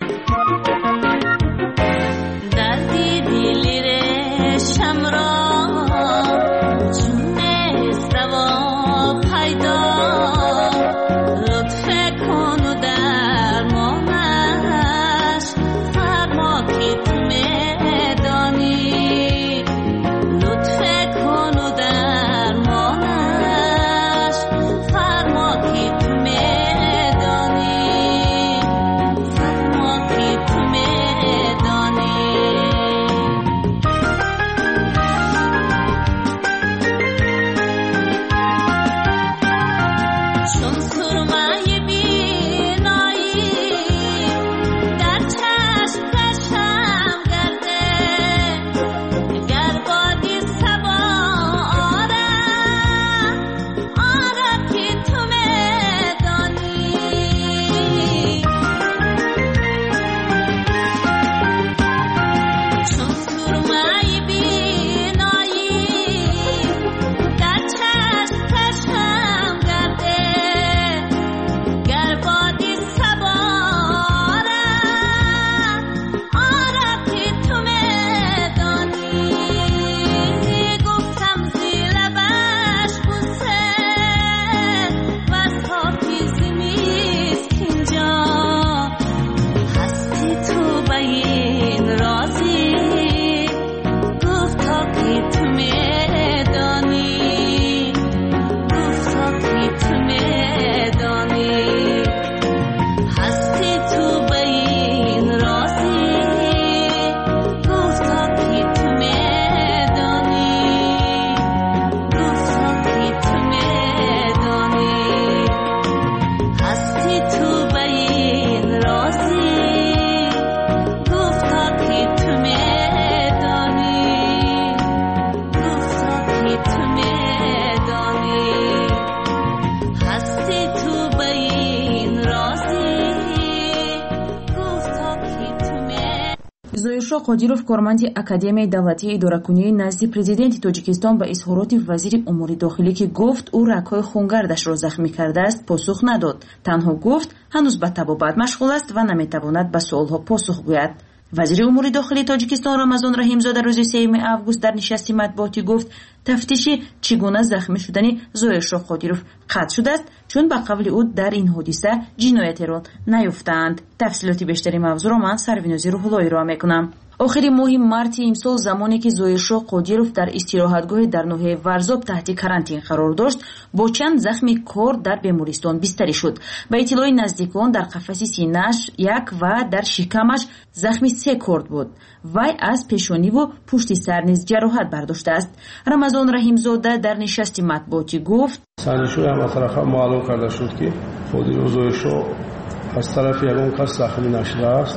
зоиршоҳ қодиров корманди академияи давлатии идоракунии назди президенти тоҷикистон ба изҳороти вазири умури дохилӣ ки гуфт ӯ рагҳои хунгардашро захмӣ кардааст посух надод. танҳо гуфт ҳанӯз ба табобат машғул аст ва наметавонад ба суолҳо посух гӯяд. вазири умури дохилии тоҷикистон Рамазон Раҳимзода рӯзи 3 август дар нишасти матбуотӣ гуфт тафтиши чӣ гуна захмӣ шудани зоиршоҳ Қодиров қатъ шудааст, чун ба қавли ӯ дар ин ҳодиса ҷиноятеро наёфтаанд. тафсилоти бештари мавзӯъро ман Сарвинози Рӯҳуллоҳӣ ироа мекунам. охири моҳи марти имсол замоне ки зоиршоҳ Қодиров дар истироҳатгоҳи дар ноҳияи Варзоб таҳти карантин қарор дошт, бо чанд захми кор дар бемористон бистарӣ шуд. ба иттилои наздикон дар қафаси синааш 1 ва дар шикамаш захми 3 корд буд. вай аз пешониву пушти сар низ ҷароҳат бардоштааст. Рамазон Раҳимзода дар нишасти матбуотӣ гуфт: санҷишҳои ҳаматарафа маълум карда шуд ки Қодиров зоиршоҳ аз тарафи ягон кас захмӣ нашудааст.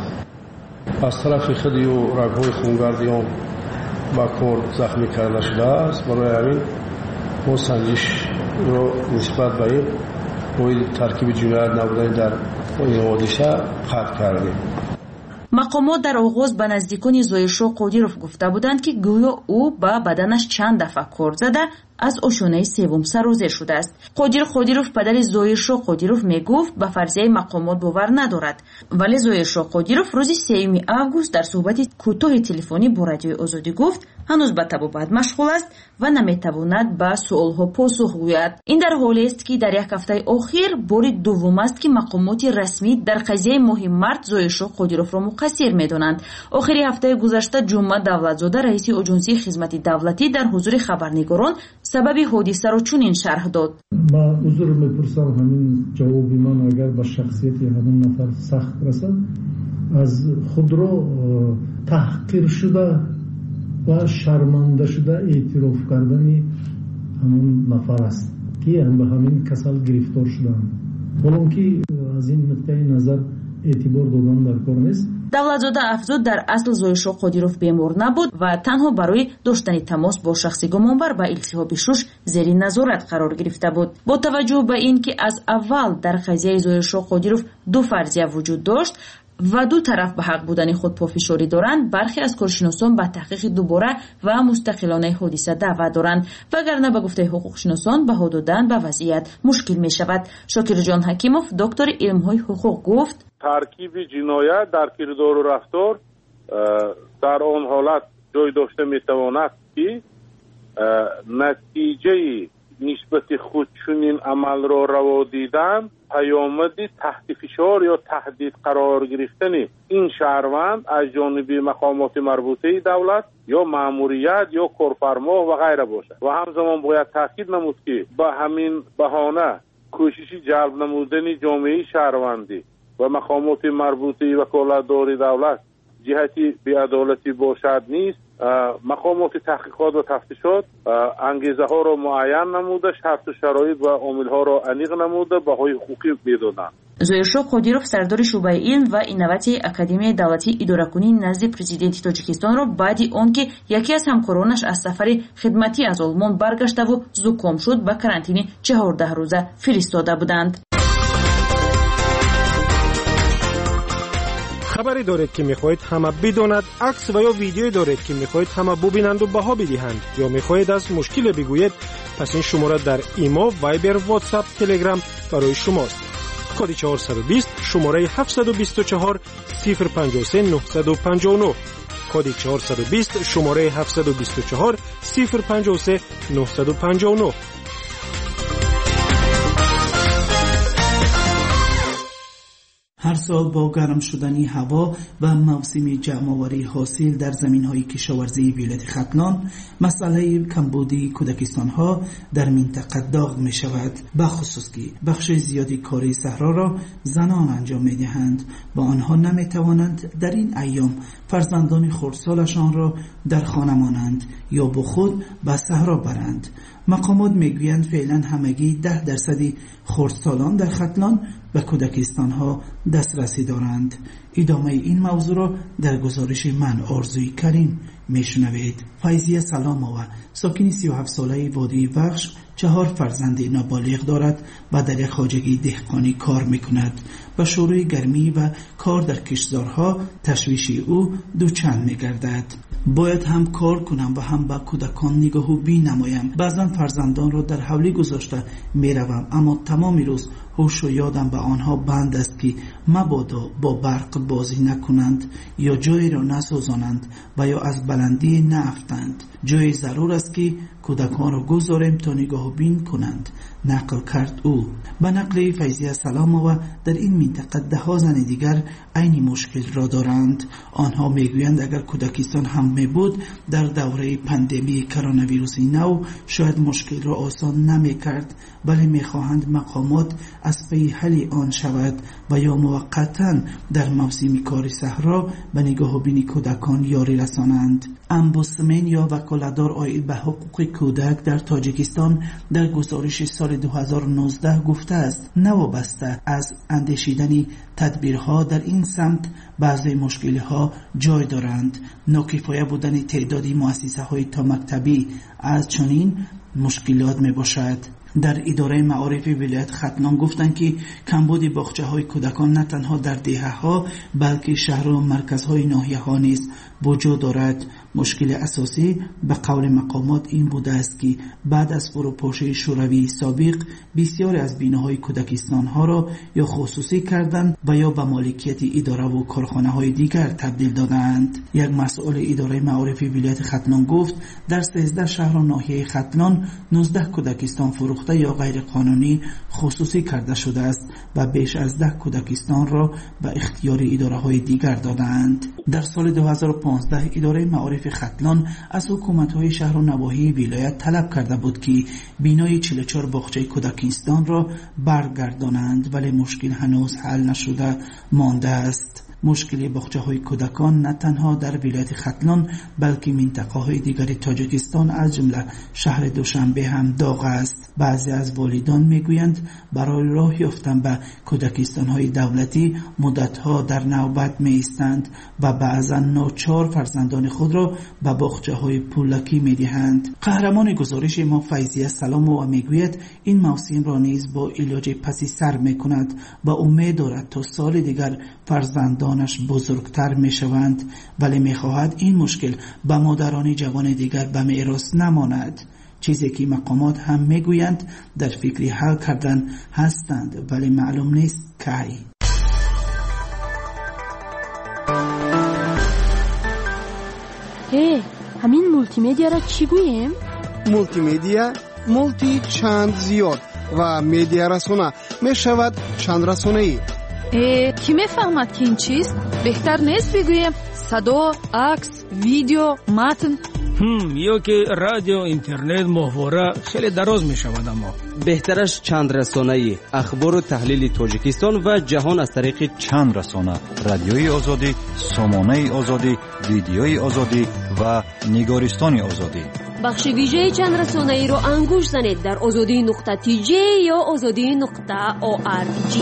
аз тарафи худи ӯ рагҳои хунгарди он ба кор захмӣ карда шудааст. барои ҳамин мо санҷишро нисбат ба ин бои таркиби ҷиноят набудани дар ин ҳодиса қатъ кардем. мақомот дар оғоз ба наздикони зоиршоҳ Қодиров гуфта буданд ки гӯё ӯ ба баданаш чанд дафъа кор зада аз ошонаи севум сарозер шудааст. Қодир Қодиров падари зоиршоҳ Қодиров мегуфт ба фарзияи мақомот бовар надорад, вале зоиршоҳ Қодиров рӯзи 3 август дар суҳбати кӯтоҳи телефонӣ бо радиои Озодӣ гуфт ҳанӯз ба табобат машғул аст ва наметавонад ба суолҳо посух гӯяд. ин дар ҳолест ки дар як ҳафтаи охир бори дуввум аст ки мақомоти расмӣ дар қазияи моҳи март зоиршоҳ Қодировро муқассир медонанд. охири ҳафтаи гузашта Ҷумъа Давлатзода раиси оҷонсии хизмати давлатӣ дар ҳузури хабарнигорон сабаби ҳодисаро чунин шарҳ дод: ба узр мепурсам, ҳамин ҷавоби ман агар ба шахсияти ҳамин нафар сахт расад, аз худро таҳқир шуда ва шарманда шуда эътироф кардани ҳамин нафар аст ки ба ҳамин касал гирифтор шудаанд. ҳолон ки аз ин нуқтаи назар эътибор додан дар кор нест. Давлатзода афзуд, дар асл зоиршоҳ Қодиров бемор набуд ва танҳо барои доштани тамос бо шахси гумонбар ба илтиҳоби шуш зери назорат қарор гирифта буд. бо таваҷҷӯҳ ба ин ки аз аввал дар қазияи зоиршоҳ Қодиров ду фарзия вуҷуд дошт و دو طرف به حق بودن خود پافشاری دارند، برخی از کارشناسان به تحقیق دوباره و مستقلانه حادثه دعوت دارند، وگرنه به گفته حقوقشناسان بها دادن به وضعیت مشکل می شود. شاکر جان حکیموف دکتر علم‌های حقوق گفت ترکیب جنایت در کردار و رفتار در آن حالت جای داشته می تواند که نتیجه نسبت خود چنین عمل را روا دیدن پیامدی تحت فشار یا تهدید قرار گرفتن این شهروند از جانب مقامات مربوطه دولت یا مأموریت یا کارفرما و غیره باشد و همزمان باید تاکید نمود که به همین بهانه کوششی جلب نمودن جامعه شهروندی و مقامات مربوطه وکالتدار دولت جهتی بی‌عدالتی باشد نیست. مقامات تحقیقات و تفتیشات انگیزه ها را معین نموده، شرط و شرایط و عامل ها را انیق نموده، بهای حقوقی بدادند. زویرشاه قادیروف سردار شعبه علم و اینوواسیون اکادمی دولتی اداره‌کنی نزد پرزیدنت تاجیکستان را بعد آنکه یکی از همکارانش از سفر خدمتی از آلمان برگشته و زکام شد به کرانتین 14 روزه فرستاده بودند. خبری دارید که میخواهید همه بداند، عکس و یا ویدیویی دارید که میخواهید همه ببینند و بها بدهند، یا میخواهید از مشکل بگویید، پس این شماره در ایما، وایبر، واتساپ، تلگرام برای شماست. کد 420 شماره 724 053 959. کد 420 شماره 724 053 959. هر سال با گرم شدن هوا و موسم جمع‌آوری حاصل در زمین‌های کشاورزی ولایت ختلان، مسئله کمبودی کودکستان‌ها در منطقه داغ می‌شود، بخصوص که بخش زیادی کاری صحرا را زنان انجام می‌دهند و آنها نمی‌توانند در این ایام فرزندان خردسالشان را در خانه مانند یا با خود به صحرا برند. مقامات میگویند فعلا همگی 10% خردسالان در ختلان به کودکستان‌ها دسترسی دارند. ادامه این موضوع را در گزارش من آرزوی کریم میشنوید. فیضیه سلامова ساکن 37 ساله وادی وخش 4 فرزند نابالغ دارد و در یک خواجگی دهقانی کار میکند. با شروع گرمی و کار در کشتزارها تشویش او دوچند میگردد. باید هم کار کنم و هم با کودکان نگاه و بین نمایم. بعضا فرزندان را در حولی گذاشته میروم، اما تمام روز هوش و یادم به آنها بند است که مبادا با برق بازی نکنند یا جایی را نسوزانند و یا از بلندی نافتند. جای ضرور است که کودکان را گذاریم تا نگاه و بین کنند، نقل کرد او. به نقل فیضیه سلامова در این منطقه 10 زن دیگر عین مشکل را دارند. آنها میگویند اگر کودکستان هم میبود در دوره پاندمی کرونا ویروس نو شاید مشکل را آسان نمیکرد، ولی میخواهند مقامات از پی حل آن شود و یا موقتا در موسم کار صحرا به نگاه و بین کودکان یاری رسانند. امبوسمن یا وکالتدار عاید به حقوق کودک در تاجیکستان در گزارش سال 2019 گفته است نوابسته از اندیشیدن تدبیرها در این سمت بعضی مشکل‌ها جای دارند. ناکفایه بودن تعدادی مؤسسه‌های تا مکتبی از چنین مشکلات می باشد. در اداره معارف ولایت ختلان گفتند که کمبود باغچه‌های کودکان نه تنها در دهه‌ها بلکه شهر و مرکزهای ناحیه‌ها نیز وجود دارد. مشکل اساسی به قول مقامات این بوده است که بعد از فروپاشی شوروی سابق بسیاری از بیناهای کودکستان‌ها را یا خصوصی کردند و یا به مالکیت اداره و کارخانه‌های دیگر تبدیل دادند. یک مسئول اداره معارف ولایت ختلان گفت در 13 شهر و ناحیه ختلان 19 کودکستان فروخته یا غیر قانونی خصوصی کرده شده است و بیش از 10 کودکستان را به اختیار اداره‌های دیگر دادند. در سال 2015 اداره معارف ختلان از حکومت‌های شهر و نواحی ولایت طلب کرده بود که بینای 44 باغچه کودکستان را برگردانند، ولی مشکل هنوز حل نشده مانده است. مشکل باغچه‌های کودکان نه تنها در ولایت ختلان بلکه منطقه‌های دیگر تاجیکستان از جمله شهر دوشنبه هم داغ است. بعضی از والدان میگویند برای راه یافتن به کودکستان‌های دولتی مدت‌ها در نوبت می‌ایستند و بعضا ناچار فرزندان خود را به باغچه‌های پولکی می‌دهند. قهرمان گزارش ما فیضیه سلامова میگوید این موسم را نیز با علاج پسی سر می‌کند و امید دارد تا سال دیگر فرزندان فرزندانش بزرگتر می شوند، ولی می خواهد این مشکل به مادران جوان دیگر به میراث نماند، چیزی که مقامات هم می گویند در فکر حل کردن هستند، ولی معلوم نیست کی. همین مولتی میدیا را چی گوییم؟ مولتی میدیا مولتی چند زیاد و میدیا رسانه می شود چند رسانه ای. کی می فهمد که این چیست؟ بهتر نیست بگوییم صدا، عکس، ویدیو، متن؟ یا که رادیو، اینترنت، محتوا خیلی دراز می شود. اما بهترش چند رسانه ای، اخبار و تحلیل تاجیکستان و جهان از طریق چند رسانه، رادیوی آزادی، سامانه آزادی، ویدیوی آزادی و نگارستان آزادی. بخش ویژه چند رسانه ای رو انگوش زنید در azadi.tj یا azadi.org.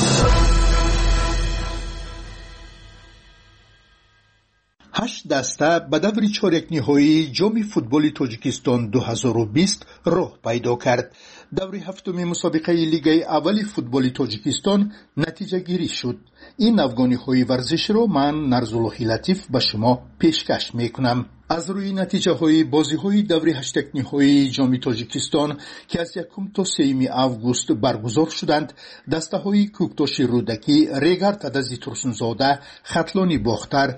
هشت دسته به دور چهارک نهایی جام فوتبال تاجیکستان 2020 راه پیدا کرد. دور هفتم مسابقه لیگ اول فوتبال تاجیکستان نتیجه گیری شد. این افغانی‌های ورزش رو من نرزالله لطیف به شما پیشکش میکنم. از روی نتیجه های بازی های دور هشتک نهایی جام تاجیکستان که از 1 تا 3 آگوست برگزار شدند، دسته های کوکتاش رودکی، ریگر تدازی ترسونزاده، خطلانی باختر،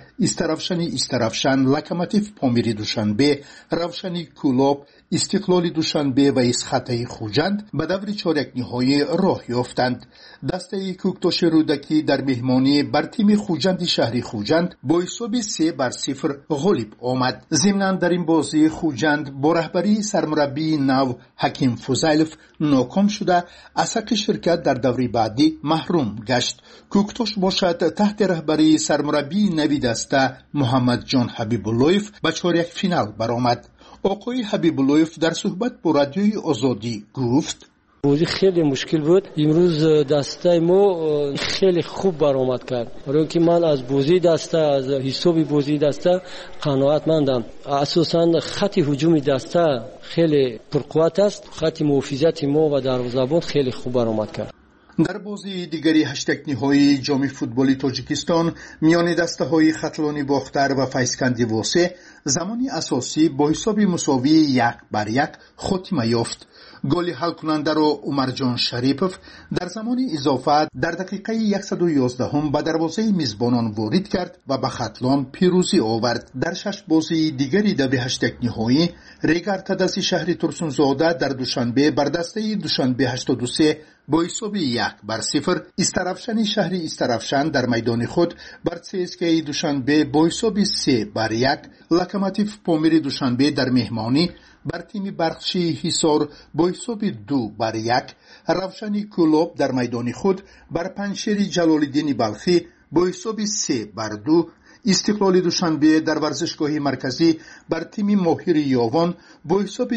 استرافشن، لکماتیف پامیری دوشنبه، روشنی کولاب، استقلال دوشنبه و اسخطه خوجند به دور چهارک نهایی راه یافتند. دسته کوکتاش رودکی در مهمانی بر تیم خوجند شهری خوجند با حساب 3-0 غالب آمد. ضمناً در این بازی خوجند با رهبری سرمربی نو حکیم فوزایلف ناکام شده از حق شرکت در دوره بعدی محروم گشت. کوکتاش باشد تحت رهبری سرمربی نوی دسته محمد جان حبیباللهیف به چهارک فینال برآمد. آقای حبیباللهیف در صحبت با رادیوی آزادی گفت: بازی خیلی مشکل بود. امروز دسته ما خیلی خوب برآمد کرد. برای که من از بازی دسته، از حساب بازی دسته قناعتمندم. اساساً خط هجوم دسته خیلی پرقوت است. خط محافظت ما و دروازه‌بان خیلی خوب برآمد کرد. در بازی دیگری هشتک نهایی جام فوتبال تاجیکستان میان دسته های خطلانی باختر و فیسکندی واسه زمانی اساسی با حساب مساوی 1-1 خاتمه یافت. گل حل کننده را عمرجان شریپوف در زمان اضافه در دقیقه 111 به دروازه میزبانان وارد کرد و به خطلان پیروزی آورد. در 6 بازی دیگری در هشتک نهایی ریگر تدازی شهری ترسونزاده در دوشنبه بر دسته دوشنبه 83 با حساب 1-0، استرافشن شهری استرافشن در میدان خود بر CSKA دوشنبه با حساب 3-1، لکماتیف پامیری دوشنبه در مهمانی بر تیم برخشی حصار با حساب 2-1، روشنی کولاب در میدان خود بر پنشیر جلالالدین بلخی با حساب 3-2، استقلال دوشنبه در ورزشگاه مرکزی بر تیم ماهر یاوان با حساب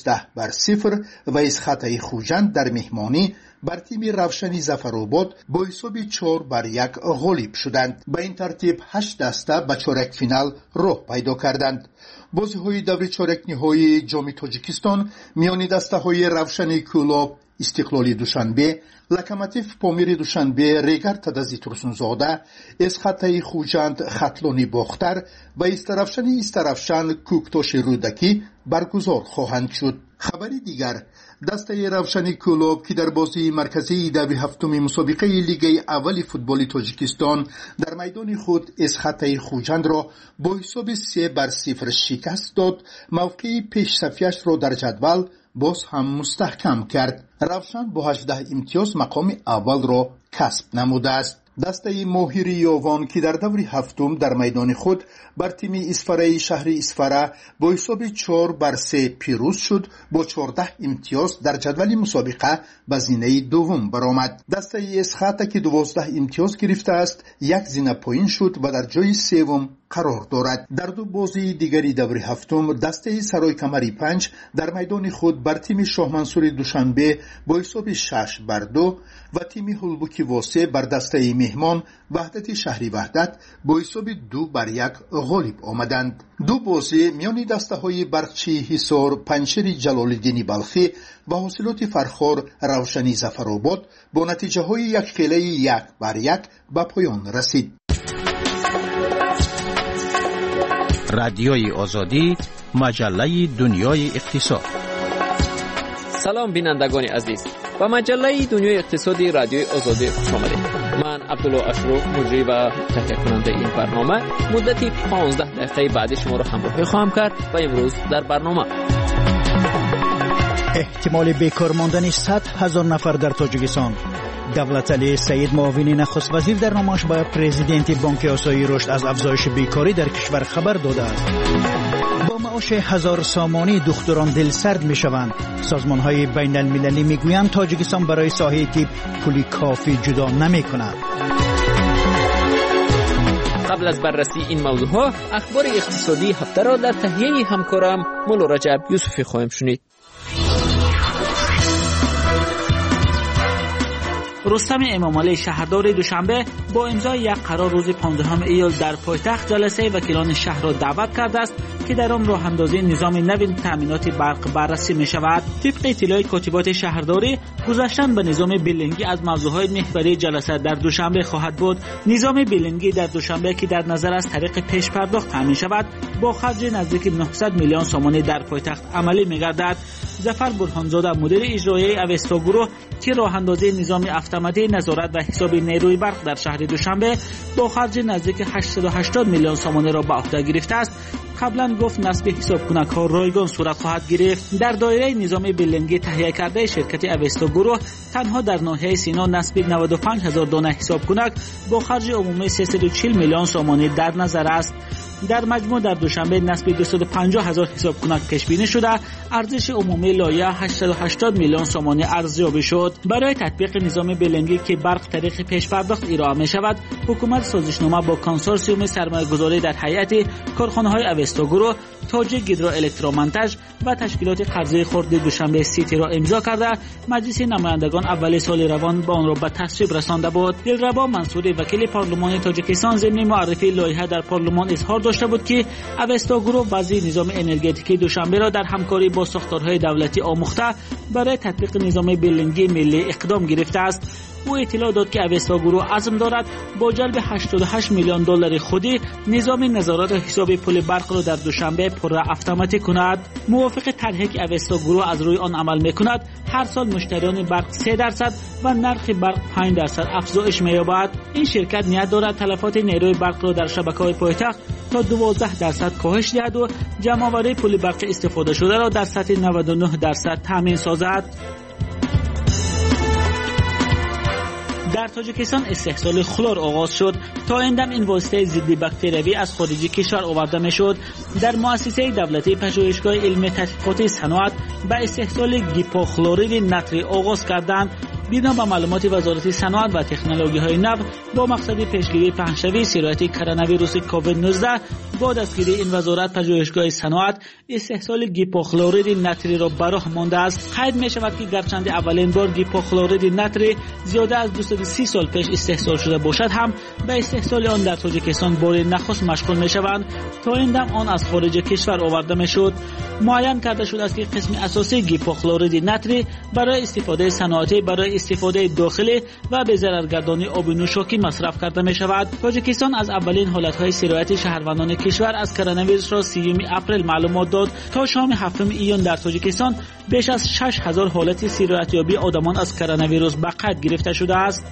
11-0 و اسخطه خوجند در مهمانی بر تیم روشنی ظفرآباد با حساب 4-1 غالب شدند. به این ترتیب 8 دسته به چهارک فینال راه پیدا کردند. بازی های دور چهارک نهایی جام تاجیکستان میان دسته های روشنی کولاب، استقلالی دوشنبه، لکماتیف پامیری دوشنبه، ریگر تدازی ترسونزاده، اسخطه خوجند خطلانی باختر و استرافشن کوکتاش رودکی برگزار خواهند شد. خبری دیگر، دسته روشنی کولاب که در بازی مرکزی دور هفتم مسابقه لیگ اول فوتبال تاجیکستان در میدان خود اسخطه خوجند را با حساب 3-0 شکست داد، موقع پیش صفیش را در جدول باز هم مستحکم کرد. روشن با 18 امتیاز مقام اول را کسب نموده است. دسته ماهر یاوان که در دور هفتم در میدان خود بر تیم اسفره شهری اسفره با حساب 4-3 پیروز شد، با 14 امتیاز در جدول مسابقه به زینه دوم برآمد. دسته اسخطه که 12 امتیاز گرفته است 1 زینه پایین شد و در جای سوم قرار دارد. در 2 بازی دیگری دور هفتم دسته سرای کمری 5 در میدان خود بر تیم شاه منصور دوشنبه با حساب 6-2 و تیم هلبوکی واسه بر دسته مهمان وحدت شهری وحدت با حساب 2-1 غالب آمدند. 2 بازی میان دسته های برخچی حصار پنشیر جلالالدین بلخی و حاصلات فرخار روشنی ظفرآباد با نتیجه های 1-1 به پایان رسید. رادیوی آزادی، مجله دنیای اقتصاد. سلام بینندگان عزیز، با مجله دنیای اقتصادی رادیوی آزادی خوش آمدید. من عبدالله اشرف، مجری و تهیه کننده این برنامه، مدتی 15 دقیقه بعدی شما را همراهی خواهم کرد و امروز در برنامه احتمال بیکار ماندن 100,000 نفر در تاجیکستان. دولت علی سعید معاون نخست وزیر در نامه‌اش به پرزیدنت بانک آسیایی رشد از افزایش بیکاری در کشور خبر داده است. با معاش 1000 سامانی دختران دلسرد میشوند. سازمان‌های بین المللی میگویند تاجیکستان برای ساحه طب پولی کافی جدا نمی‌کند. قبل از بررسی این موضوعها، اخبار اقتصادی هفته را در تهیه همکارم مولا رجب یوسفی خواهیم شنید. رستم امامعلی شهردار دوشنبه با امضای یک قرار روز 15 ایول در پایتخت جلسه وکیلان شهر را دعوت کرده است که در آن راه اندازی نظام نو تامینات برق بررسی می شود. طبق اطلاع کاتبات شهرداری، گذاشتن به نظام بیلینگی از موضوعهای محوری جلسه در دوشنبه خواهد بود. نظام بیلینگی در دوشنبه که در نظر از طریق پیش پرداخت تامین شود، با خرج نزدیک 900 میلیون سومانی در پایتخت عملی می گردد. ظفر برهانزاده، مدیر اجرایی اوستا گروه که راه اندازی نظام اتوماتیک نظارت و حساب نیروی برق در شهر دوشنبه با خرج نزدیک 880 میلیون سومانی را به عهده گرفته است، قبلا گفت نصب حساب کنک ها رایگان صورت خواهد گرفت. در دایره نظام بیلینگی تهیه کرده شرکت اوستا گروه تنها در ناحیه سینا نصب 95000 دانه حساب کنک با خرج عمومی 340 میلیون سومانی در نظر است. در مجموع در دوشنبه نصب 250,000 حساب کنک پیش بینی شده، ارزش عمومی لایحه 880 میلیون سومانی ارزیابی شد. برای تطبیق نظام بیلینگی که برق طریق پیش پرداخت ارائه می شود، حکومت سازشنامه با کنسورسیوم سرمایه‌گذاری در هیئت کارخانه‌های اوستا گروه، تاجیک هیدرو الکترومنتاژ و تشکیلات قرضه خرد دوشنبه سیتی را امضا کرده مجلس نمایندگان اول سال روان با آن را به تصویب رسانده بود. دلربا منصوری، وکیل پارلمان تاجیکستان، ضمن معرفی لایحه در پارلمان اظهار داشته بود که اوستا گروه وضع نظام انرژتیکی دوشنبه را در همکاری با ساختارهای دولتی آموخته برای تطبیق نظام بیلینگی ملی اقدام گرفته است. او اطلاع داد که اوستا گروه عزم دارد با جلب 88 میلیون دلار خودی نظام نظارت و حساب پول برق را در دوشنبه پر اتوماتیک کند. موافق طرحی که اوستا گروه از روی آن عمل میکند، هر سال مشتریان برق 3% و نرخ برق 5% افزایش می‌یابد. این شرکت نیت دارد تلفات نیروی برق را در شبکه‌های پایتخت تا 12% کاهش دهد و جمع‌آوری پول برق استفاده شده را در سطح 99% تامین سازد. در تاجیکستان استحصال خلور آغاز شد. تا این دم این واسطه ضد باکتریوی از خارج کشور آورده میشد. در مؤسسه دولتی پژوهشگاه علمی تحقیقات صنعت به استحصال گیپوخلورید نتری آغاز کردند. بنا به معلومات وزارت صنعت و تکنولوژی‌های نو، با مقصد پیشگیری پهنشوی سرایت کرونا ویروس کووید 19 با دستگیری این وزارت پژوهشگاه صنعت استحصال گیپوخلورید نتری را براه مانده است. قید می شود که گرچند اولین بار گیپوخلورید نتری زیاده از 230 سال پیش استحصال شده باشد، هم به استحصال آن در تاجیکستان بار نخست مشغول می شوند. تا این دم آن از خارج کشور آورده می شد. معین کرده شده است که قسم اساسی گیپوخلورید نتری برای استفاده صنعتی، برای استفاده داخلی و به ضررگردانی آب نوشاکی مصرف کرده می شود. تاجیکستان از اولین حالتهای سرایت شهروندان کشور از کرونا ویروس را 30 اپریل معلومات داد. تا شام 7 ایون در تاجیکستان بیش از 6000 حالت سرایتیابی آدمان از کرونا ویروس به قید گرفته شده است.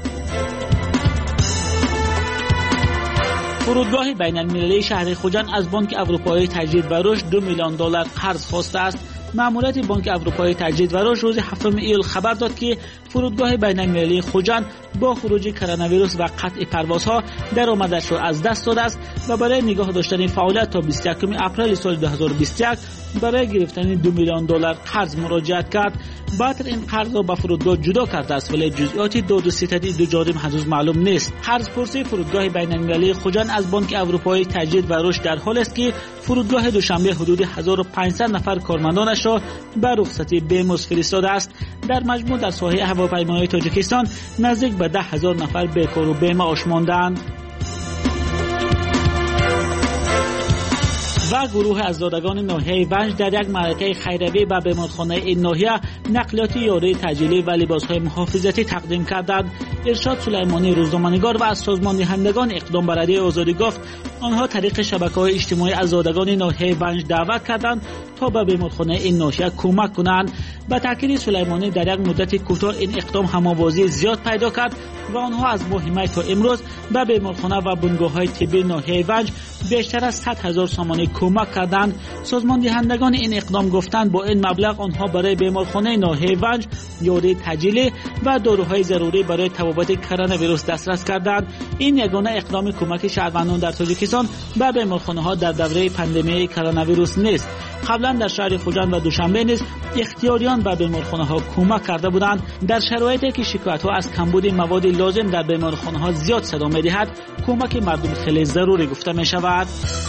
فرودگاه بین المللی شهر خوجند از بانک اروپایی تجدید و رشد 2 میلیون دلار قرض خواسته است. ماموریت بانک اروپایی تجدید و رشد روز 7 ایول خبر داد که فرودگاه بین المللی خوجند با خروج کرونا ویروس و قطع پروازها درآمدش را از دست داده است و برای نگاه داشتن فعالیت تا 21 اپریل سال 2021 برای گرفتن 2 میلیون دلار قرض مراجعت کرد. بعد این قرض را به فرودگاه جدا کرده است، ولی جزئیات داد و ستدی دو جانب هنوز معلوم نیست. قرض پرسی فرودگاه بین المللی خوجند از بانک اروپایی تجدید و رشد در حالی است که فرودگاه دوشنبه حدود 1500 نفر کارمندانش را به رخصتی بیمزد فرستاده است. در مجموع در ساحه هواپیمایی تاجیکستان نزدیک به 10,000 نفر بیکار و بی‌معاش ماندند. و و گروه عزادگان ناحیه ونج در یک معرکه خیریه به بیمارخانه این ناحیه نقلیات یاری تجهیزی و لباس‌های محافظتی تقدیم کردند. ارشاد سلیمانی روزنامه‌نگار و از سازمان دهندگان اقدام بر رادیوی آزادی گفت آنها طریق شبکه‌های اجتماعی عزادگان ناحیه ونج دعوت کردند تا به بیمارخانه این ناحیه کمک کنند. به تاکید سلیمانی در یک مدت کوتاه این اقدام هم‌آوازی زیاد پیدا کرد و آنها از ماه می تا امروز به بیمارخانه و بنگاه‌های طبی ناحیه ونج بیشتر از 100,000 سامانه کمک کردند. سازمان دهندگان این اقدام گفتند با این مبلغ آنها برای بیمارخانه ناحیه ونج یاری تجهیزی و داروهای ضروری برای تبابت کرونا ویروس دسترس کردند. این یگانه اقدام کمک شهروندان در تاجیکستان به بیمارخانه‌ها در دوره پاندمی کرونا ویروس نیست. قبلا در شهر خوجند و دوشنبه نیز اختیاریان به بیمارخانه‌ها کمک کرده بودند. در شرایطی که شکایت‌ها از کمبود مواد لازم در بیمارخانه‌ها زیاد صدا می‌دهد، کمک مردم خیلی ضروری گفته می‌شود.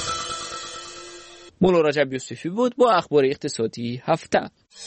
مولا رجب یوسفی بود با اخبار اقتصادی هفته.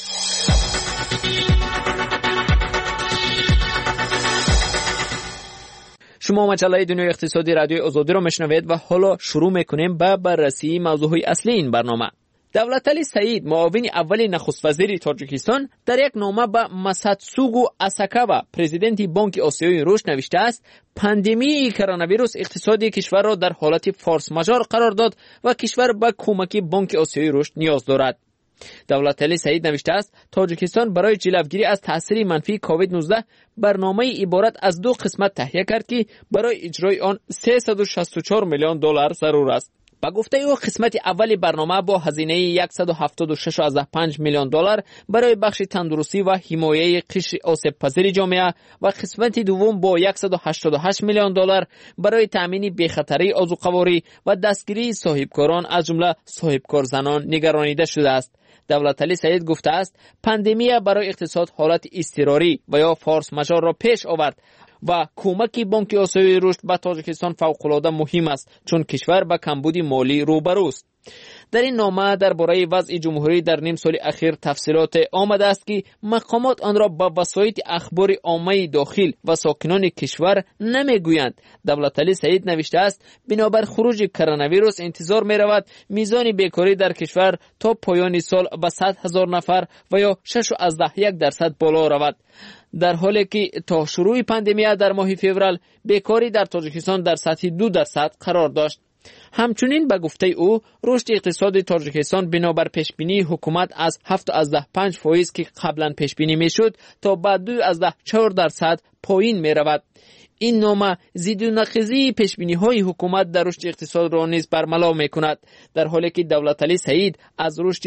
شما مجله دنیای اقتصادی رادیوی آزادی را میشنوید و حالا شروع میکنیم با بررسی موضوعهای اصلی این برنامه. دولتعلی سعید معاون اول نخست وزیر تاجیکستان در یک نامه به مساتسوگو اساکاوا پرزیدنت بانک آسیایی رشد نوشته است پاندمی کرونا ویروس اقتصادی کشور را در حالت فورس ماژور قرار داد و کشور به کمک بانک آسیایی رشد نیاز دارد. دولتعلی سعید نوشته است تاجیکستان برای جلوگیری از تاثیر منفی کووید 19 برنامه عبارت از دو قسمت تهیه کرد که برای اجرای آن 364 میلیون دلار ضرور است. با گفته او قسمت اولی برنامه با هزینه 176.5 میلیون دلار برای بخش تندرستی و حمایت قشر آسیب پذیر جامعه و قسمت دوم با 188 میلیون دلار برای تامین بی‌خطری آذوقه‌واری و دستگیری صاحبکاران از جمله صاحبکار زنان نگرانیده شده است. دولتعلی سعید گفته است پاندمی برای اقتصاد حالت اضطراری و یا فورس ماژور را پیش آورد و کمک بانک آسیایی رشد به تاجیکستان فوق‌العاده مهم است چون کشور به کمبود مالی روبروست. در این نامه درباره وضع جمهوری در نیم سال اخیر تفصیلات آمده است که مقامات آن را با وسایط اخبار عامه داخل و ساکنان کشور نمیگویند. دولتعلی سعید نوشته است بنابر خروج کرونا ویروس انتظار می رود میزان بیکاری در کشور تا پایان سال به 100,000 نفر و یا 6.1% بالا رود، در حالی که تا شروع پاندمی در ماه فوریه بیکاری در تاجیکستان در سطح 2% قرار داشت. همچنین به گفته او رشد اقتصاد تاجیکستان بنابر پیشبینی حکومت از 7.5% که قبلا پیشبینی میشد تا به 2.4% پایین می رود. این نامه ضد و نقیضی پیشبینی های حکومت در رشد اقتصاد را نیز برملا می کند، در حالی که دولتعلی سعید از رشد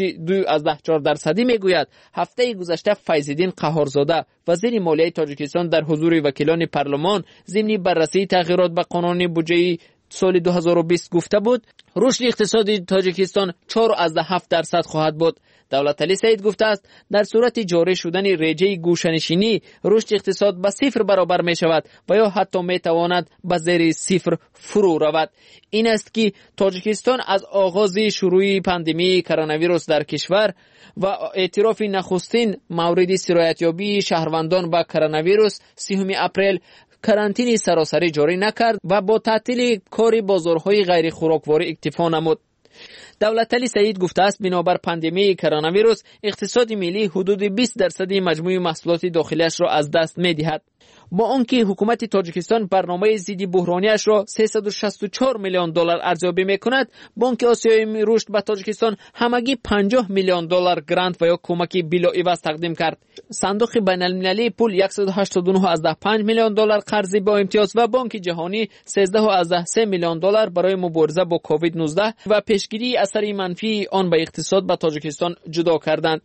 2.4% می گوید. هفته گذشته فیض‌الدین قهارزاده وزیر مالیه تاجیکستان در حضور وکیلان پارلمان ضمن بررسی تغییرات به قانون بودجه سال 2020 گفته بود رشد اقتصادی تاجیکستان 4.7% خواهد بود. دولتعلی سعید گفته است در صورت جاری شدن رژه گوشه‌نشینی رشد اقتصاد به 0 برابر می شود و یا حتی می تواند به زیر 0 فرو رود. این است که تاجیکستان از آغاز شروع پاندمی کرونا ویروس در کشور و اعتراف نخستین مورد سرایت‌یابی شهروندان به کرونا ویروس 30 اپریل کرانتین سراسری جاری نکرد و با تعطیل کار بازارهای غیر خوراکواری اکتفا نمود. دولتعلی سعید گفته است بنابر پاندمی کرونا ویروس اقتصاد ملی حدود 20% مجموع محصولات داخلیش را از دست می دهد. با آنکه حکومت تاجیکستان برنامه ضد بحرانیش را 364 میلیون دلار ارزیابی میکند، بانک آسیایی رشد به تاجیکستان همگی 50 میلیون دلار گرانت و یا کمک بلاعوض تقدیم کرد. صندوق بین المللی پول 189.5 میلیون دلار قرض با امتیاز و بانک جهانی 13.3 میلیون دلار برای مبارزه با کووید 19 و پیشگیری اثر منفی آن به اقتصاد به تاجیکستان جدا کردند.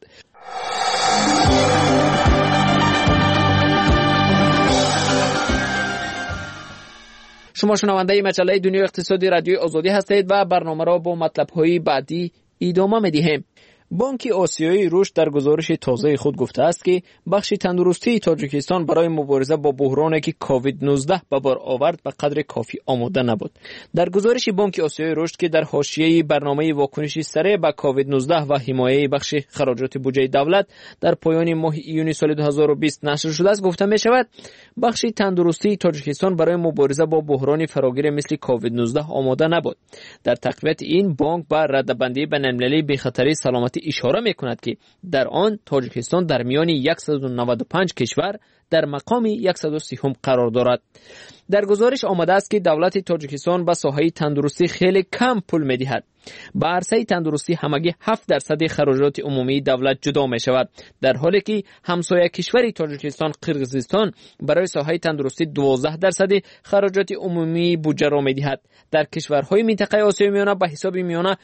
شما شنونده مجله دنیای اقتصادی رادیوی آزادی هستید و برنامه را با مطلب‌های بعدی ادامه می‌دهیم. بانک آسیایی رشد در گزارش تازه خود گفته است که بخش تندرستی تاجیکستان برای مبارزه با بحرانی که کووید 19 به بار آورد به قدر کافی آماده نبود. در گزارش بانک آسیایی رشد که در حاشیه برنامه واکنش سریع به کووید 19 و حمایه بخش خراجات بودجه دولت در پایان ماه ایون سال 2020 نشر شده است گفته می شود بخش تندرستی تاجیکستان برای مبارزه با بحران فراگیر مثل کووید 19 آماده نبود. در تقویت این بانک با ردبندی بین‌المللی به خطر سلامتی اشاره می‌کند که در آن تاجیکستان در میان 195 کشور در مقام 130 قرار دارد. در گزارش آمده است که دولت تاجیکستان به ساحه تندرستی خیلی کم پول می‌دهد. به عرصه تندرستی همگی 7% خراجات عمومی دولت جدا می شود، در حالی که همسایه کشور تاجیکستان قرقیزستان برای ساحه تندرستی 12% خراجات عمومی بودجه را می دهد. در کشورهای منطقه آسیای میانه به حساب میانه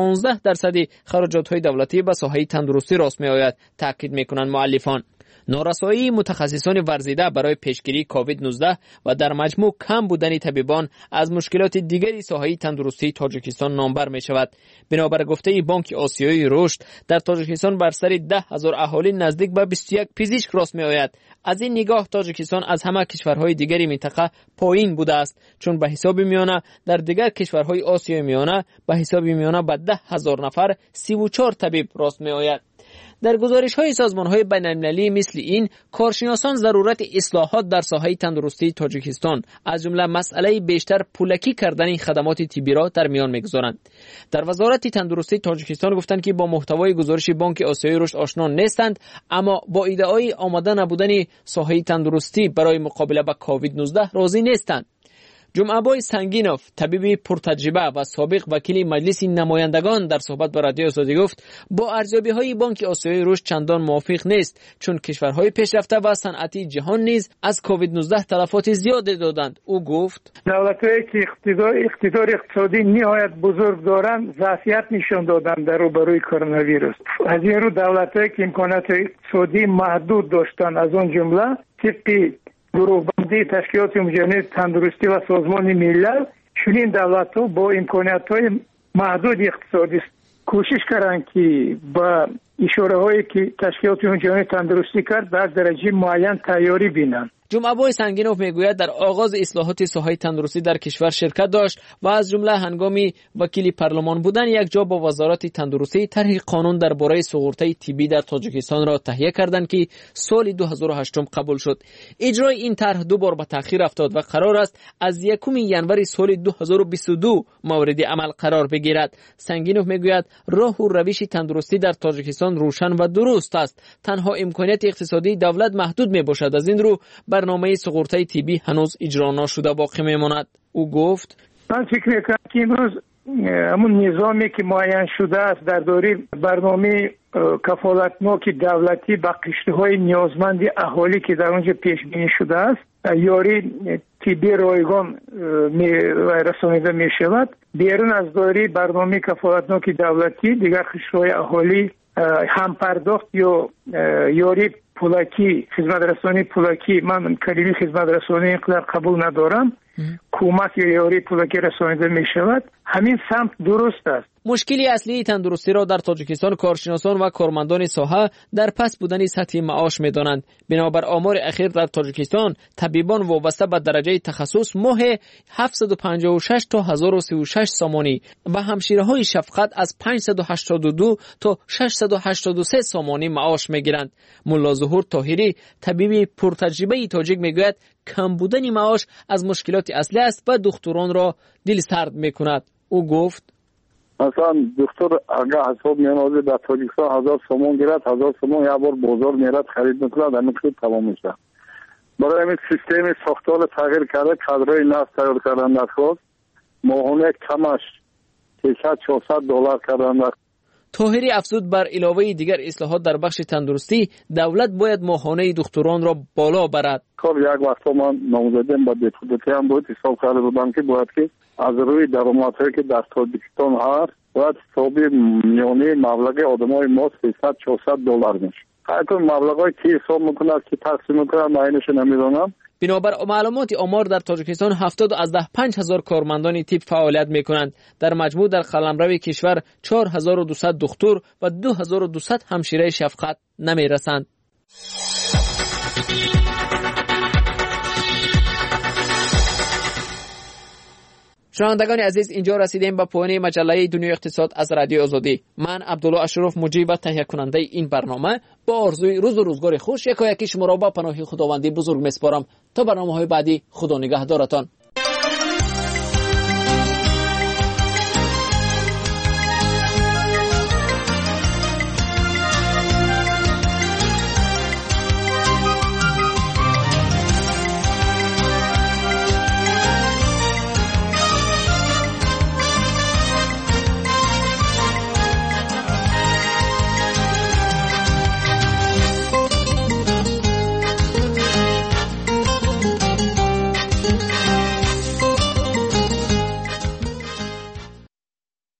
16% خراجات های دولتی به ساحه تندرستی راست می آید، تاکید می کنند مؤلفان. نارسایی متخصصان ورزیده برای پیشگیری کووید 19 و در مجموع کم بودن طبیبان از مشکلات دیگری ساحه تندرستی تاجیکستان نامبر می شود. بنابر گفته بانک آسیایی رشد در تاجیکستان بر سر 10,000 اهالی نزدیک به 21 پزشک راست می آید. از این نگاه تاجیکستان از همه کشورهای دیگری منطقه پایین بوده است، چون به حساب میانه در دیگر کشورهای آسیای میانه به حساب میانه به 10,000 نفر 34 طبیب راست می آید. در گزارش‌های سازمان‌های بین‌المللی مثل این کارشناسان ضرورت اصلاحات در ساحه تندرستی تاجیکستان از جمله مسئله بیشتر پولکی کردن خدمات طبی را در میان می‌گذارند. در وزارت تندرستی تاجیکستان گفتند که با محتوای گزارش بانک آسیایی رشد آشنا نیستند، اما با ایده‌های آماده نبودن ساحه تندرستی برای مقابله با کووید 19 راضی نیستند. جمعه‌بای سنگینوف، طبیب پرتجربه و سابق وکیل مجلس نمایندگان در صحبت با رادیو آزادی گفت با ارزیابی‌های بانک آسیایی رشد چندان موافق نیست، چون کشورهای پیشرفته و صنعتی جهان نیز از کووید 19 تلفات زیادی دادند. او گفت دولت‌هایی که اقتدار اقتصادی نهایت بزرگ دارند ظرفیت نشان دادند در روبروی کرونا ویروس. از این رو دولت‌هایی که امکانات اقتصادی محدود داشتند، از آن جمله طبق گروه‌بندی تشکیلات جهانی تندرستی و سازمان ملل، چنین دولت‌ها با امکانات‌های محدود اقتصادی کوشش کردند که با اشاره‌هایی که تشکیلات جهانی تندرستی کرد در درجه معین تیاری بینند. جمعه‌بای سنگینوف میگوید در آغاز اصلاحات ساحه تندرستی در کشور شرکت داشت و از جمله هنگامی وکیل پارلمان بودن یک جا با وزارت تندرستی طرح قانون درباره سقوط‌های طبی در تاجیکستان را تهیه کردند که سال 2008 قبول شد. اجرای این طرح دو بار به تأخیر افتاد و قرار است از 1 ژانویه سال 2022 مورد عمل قرار بگیرد. سنگینوف میگوید راه و روش تندرستی در تاجیکستان روشن و درست است، تنها امکانات اقتصادی دولت محدود میباشد. از این رو برنامه سقوط‌های طبی هنوز اجرا نشده باقی میماند. او گفت من فکر میکنم که امروز همون نظامی که معین شده است در دوره برنامه کفالتناک دولتی به قشرهای نیازمند اهالی که در اونجا پیش بینی شده است یاری طبی رایگان رسانیده می شود. بیرون از دوره برنامه کفالتناک دولتی دیگر قشرهای اهالی هم پرداخت یا یاری پولکی، خدمت رسانی پولکی، من کلمه خدمت رسانی اینقدر قبول ندارم، کمک یا یاری پولکی رسانیده می شود. همین سمت درست است. مشکلی اصلی تندرستی را در تاجیکستان کارشناسان و کارمندان ساحه در پس بودن سطح معاش می دانند. بنابر آمار اخیر در تاجیکستان طبیبان وابسته به درجه تخصص ماه 756 تا 1036 سامانی و همشیره‌های شفقت از 582 تا 683 سامانی معاش می گیرند. ملا ظهور طاهری، طبیب پرتجربه تاجیک میگوید کم بودن معاش از مشکلات اصلی است و دکتران را دل سرد می کند. او گفت مثلا دکتر اگر حساب میانوزه در تاجیکستان 1000 سومون گیرد، 1000 سومون یک بار بازار میرد خرید میکنه، در نقطه تمام میشه. برای این سیستم ساختار تغییر کرده، کادرهای نفت تغییر کردن افراد ماهانه کمش 400 دلار کردن. طاهری افزود بر علاوه دیگر اصلاحات در بخش تندرستی دولت باید ماهانه دکتران را بالا برد. کار یک وقتا من نامزدیم با دپوتاتی هم باید حساب کرده بودم که باید که از روی درآمدهایی که در تاجیکستان هست باید حسابی میانه مبلغ آدمای ما 300-400 دلار میشه. هر کدوم مبلغایی که حساب میکنه که تقسیم میکنه معینش نمیدونم بنابر معلومات آمار در تاجیکستان 75,000 کارمندان طب فعالیت میکنند. در مجموع در قلمرو کشور 4200 دکتر و 2200 همشیره شفقت نمیرسند. شنوندگان عزیز، اینجا رسیدیم به پایان مجله دنیای اقتصاد از رادیو آزادی. من عبدالله اشرف مجری و تهیه کننده این برنامه با آرزوی روز و روزگار خوش یکی شما را با پناه خداوندی بزرگ میسپارم. تا برنامه‌های بعدی، خدا نگهدارتان.